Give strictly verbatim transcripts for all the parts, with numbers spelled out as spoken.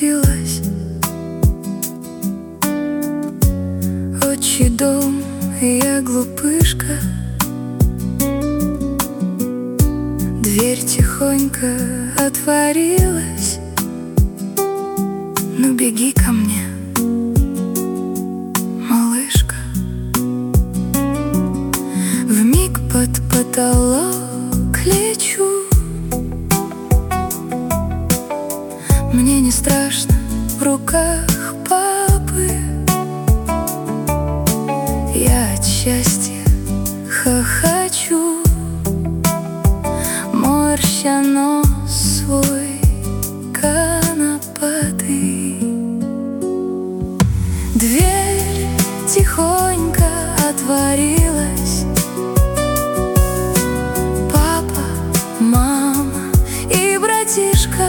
покатилась. Отчий дом, и я глупышка. Дверь тихонько отворилась. Ну беги ко мне, малышка. Вмиг под потолок лечу. Мне не страшно в руках папы. Я от счастья хохочу, морща нос свой конопатый. Дверь тихонько отворилась. Папа, мама и братишка.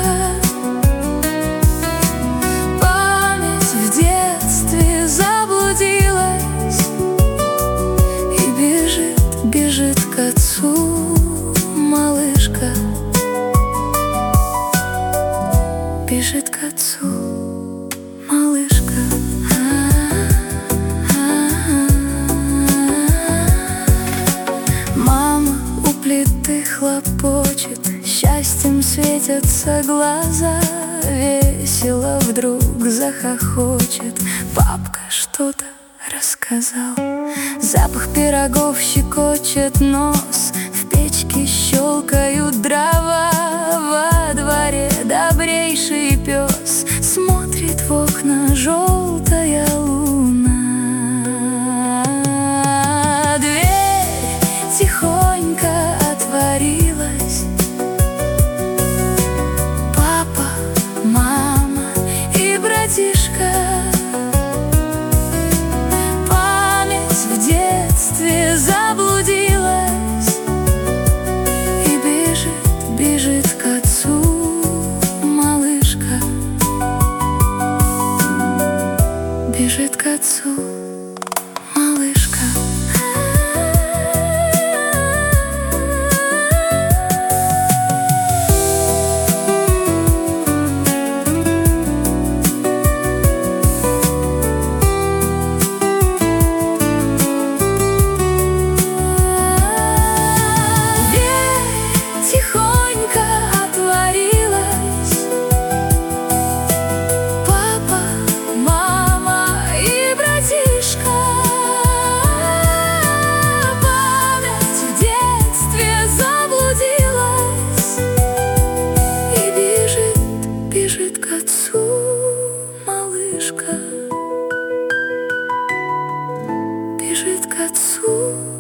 Память в детстве заблудилась и бежит, бежит к отцу малышка. Бежит к отцу малышка. Мама у плиты хлопочет, счастьем светятся глаза. Весело вдруг захохочет, папка что-то рассказал. Запах пирогов щекочет нос, в печке щелкают дрова. Во дворе добрейший пес смотрит в окна желтая луна. Дверь тихонько отворилась. Папа, мама и братишка. Память в детстве заблудилась и бежит, бежит к отцу малышка. Бежит к отцу малышка. Бежит к отцу малышка. Бежит к отцу.